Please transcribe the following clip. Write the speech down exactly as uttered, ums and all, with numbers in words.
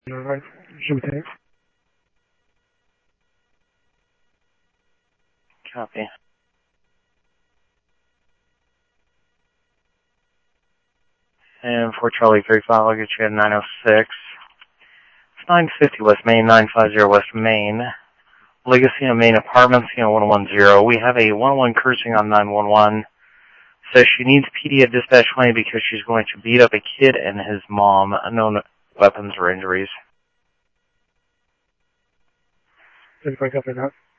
Alright, should we take? Copy. And for Charlie thirty-five, I'll get you at nine oh six. It's nine fifty West Main, nine fifty West Main. Legacy on Main Apartments, you know, one one zero. We have a one one cruising on nine one one. Says she needs P D at dispatch twenty because she's going to beat up a kid and his mom. Unknown weapons or injuries. Did you break up or not?